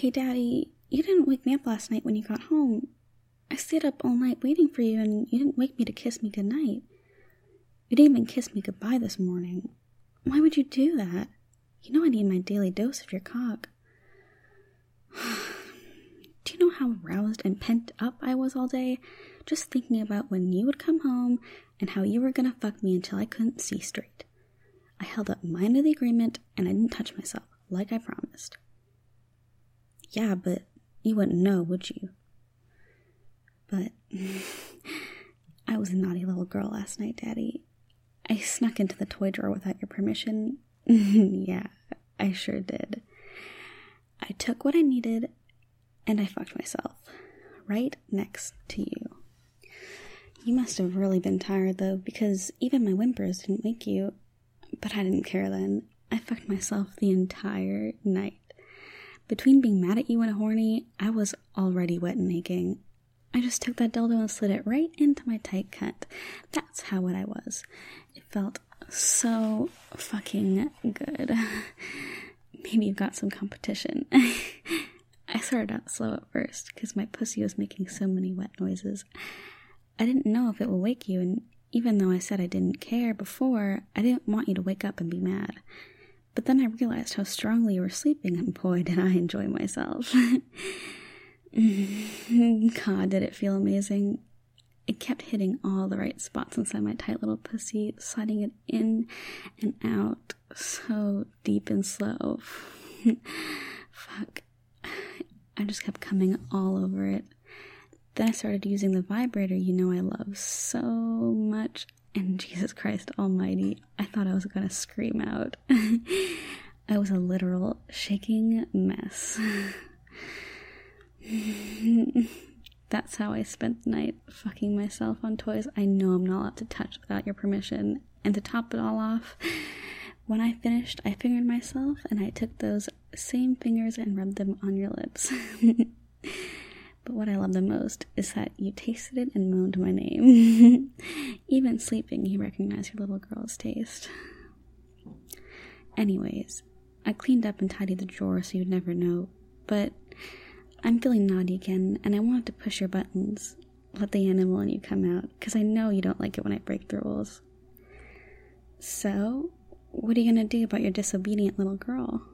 Hey, Daddy, you didn't wake me up last night when you got home. I stayed up all night waiting for you, and you didn't wake me to kiss me goodnight. You didn't even kiss me goodbye this morning. Why would you do that? You know I need my daily dose of your cock. Do you know how aroused and pent up I was all day, just thinking about when you would come home and how you were gonna fuck me until I couldn't see straight? I held up my end of the agreement, and I didn't touch myself, like I promised. Yeah, but you wouldn't know, would you? But I was a naughty little girl last night, Daddy. I snuck into the toy drawer without your permission. Yeah, I sure did. I took what I needed, and I fucked myself, right next to you. You must have really been tired, though, because even my whimpers didn't wake you. But I didn't care then. I fucked myself the entire night. Between being mad at you and horny, I was already wet and aching. I just took that dildo and slid it right into my tight cunt. That's how wet I was. It felt so fucking good. Maybe you've got some competition. I started out slow at first, because my pussy was making so many wet noises. I didn't know if it would wake you, and even though I said I didn't care before, I didn't want you to wake up and be mad. But then I realized how strongly you were sleeping, and boy, did I enjoy myself. God, did it feel amazing. It kept hitting all the right spots inside my tight little pussy, sliding it in and out so deep and slow. Fuck. I just kept coming all over it. Then I started using the vibrator you know I love so much, and Jesus Christ almighty, I thought I was gonna scream out. I was a literal shaking mess. That's how I spent the night, fucking myself on toys I know I'm not allowed to touch without your permission. And to top it all off, when I finished, I fingered myself, and I took those same fingers and rubbed them on your lips. But what I love the most is that you tasted it and moaned my name. Even sleeping, you recognized your little girl's taste. Anyways, I cleaned up and tidied the drawer so you'd never know, but I'm feeling naughty again, and I wanted to push your buttons. Let the animal in you come out, because I know you don't like it when I break the rules. So, what are you gonna do about your disobedient little girl?